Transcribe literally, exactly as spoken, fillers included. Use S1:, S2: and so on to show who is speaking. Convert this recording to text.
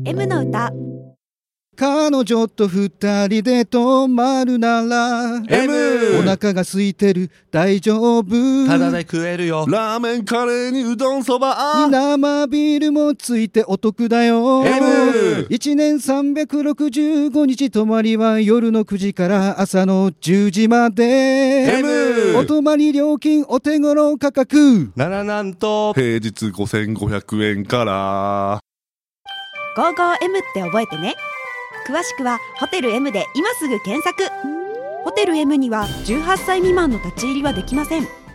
S1: M の歌。
S2: 彼女と二人で泊まるなら
S3: M。
S2: お腹が空いてる大丈夫、
S3: ただで食えるよ。ラーメンカレーにうどんそば、
S2: に生ビールもついてお得だよ。
S3: M。
S2: いちねんさんびゃくろくじゅうごにち泊まりは夜のくじから朝のじゅうじまで。
S3: M。
S2: お泊まり料金お手頃価格
S3: ならなんと平日ごせんごひゃくえんから。
S1: ゴーゴーエム って覚えてね。詳しくはホテル M で今すぐ検索。ホテル M にはじゅうはっさい未満の立ち入りはできません。